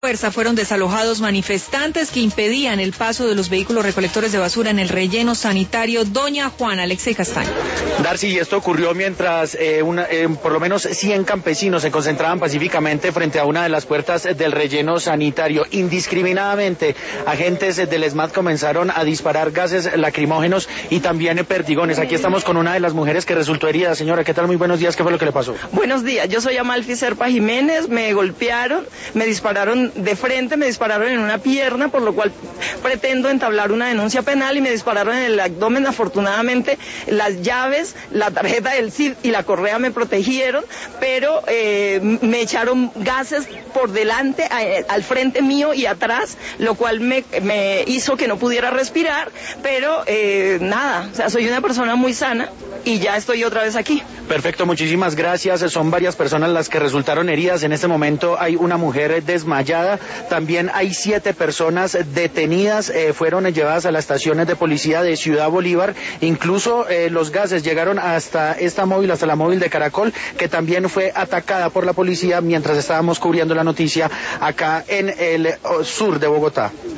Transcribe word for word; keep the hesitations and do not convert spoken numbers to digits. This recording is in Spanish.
fuerza fueron desalojados manifestantes que impedían el paso de los vehículos recolectores de basura en el relleno sanitario Doña Juana. Alexei Castaño. Darcy, y esto ocurrió mientras eh, una, eh, por lo menos cien campesinos se concentraban pacíficamente frente a una de las puertas del relleno sanitario. Indiscriminadamente, agentes del ESMAD comenzaron a disparar gases lacrimógenos y también perdigones. Aquí estamos con una de las mujeres que resultó herida. Señora, ¿qué tal? Muy buenos días. ¿Qué fue lo que le pasó? Buenos días. Yo soy Amalfi Serpa Jiménez. Me golpearon, me dispararon de frente, me dispararon en una pierna, por lo cual pretendo entablar una denuncia penal, y me dispararon en el abdomen. Afortunadamente, las llaves, la tarjeta del C I D y la correa me protegieron, pero eh, me echaron gases por delante, a, al frente mío y atrás, lo cual me, me hizo que no pudiera respirar, pero eh, nada, o sea, soy una persona muy sana y ya estoy otra vez aquí. Perfecto, muchísimas gracias. Son varias personas las que resultaron heridas. En este momento hay una mujer desmayada. También hay siete personas detenidas. Eh, fueron llevadas a las estaciones de policía de Ciudad Bolívar. Incluso eh, los gases llegaron hasta esta móvil, hasta la móvil de Caracol, que también fue atacada por la policía mientras estábamos cubriendo la noticia acá en el sur de Bogotá.